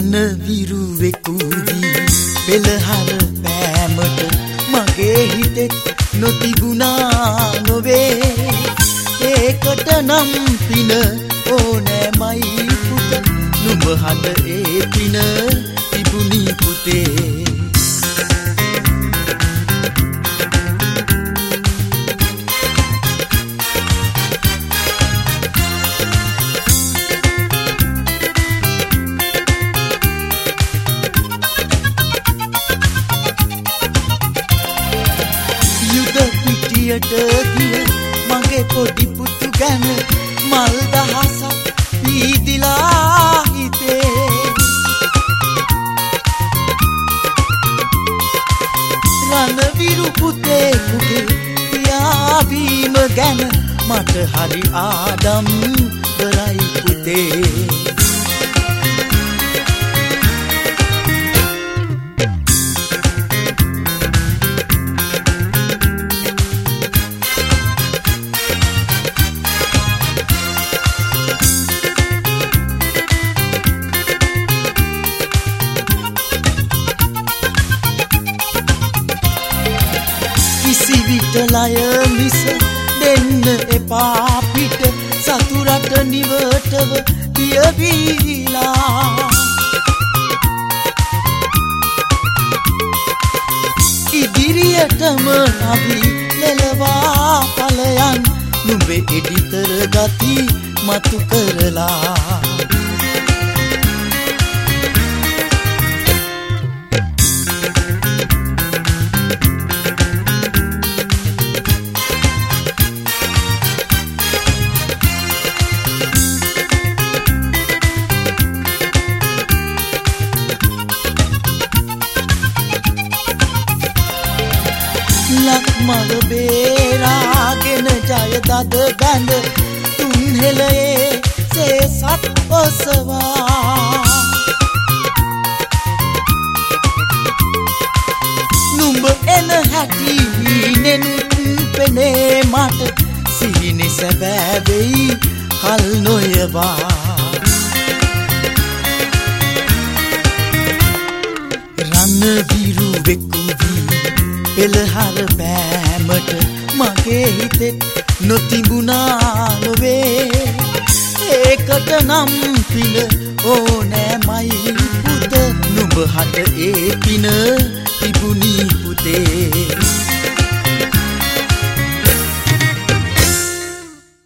රණවිරුවෙකු වී පෙළහර පෑමට මගේ හිතෙත් නොතිබුණා නොවේ. ඒකට නම් පින ඕනෑමයි පුත, නුඹ හට ඒ පින තිබුණි පුතේ. ගිය මගේ පොඩි පුතු ගැන මල් දහසක් පීදිලා හිතේ. රණවිරු පුතේකුගේ පියාවීම ගැන මට හරි ආඩම්බරයි පුතේ. ලය මිස දෙන්න එපා පිට සතුරට නිවටව පියවීලා. ඉදිරියටම අපි ලෙලවා පලයන් නුඹේ එඩිතර ගති මතු කරලා. ලක්මල බේරාගෙන ජය දද බැඳ තුන්හෙලයේ සේසත් ඔසවා. නුඹ එන හැටි නෙනුත් පෙනේ මට සිහිනෙ සැබෑ වෙයි කල් නොයවා. රණවිරුවෙකු වී පෙළහර පෑමට මගේ හිතෙත් නොතිබුණා නොවේ. ඒකට නම් පින ඕනෑමයි පුත, නුඹ හට ඒ පින තිබුණි පුතේ.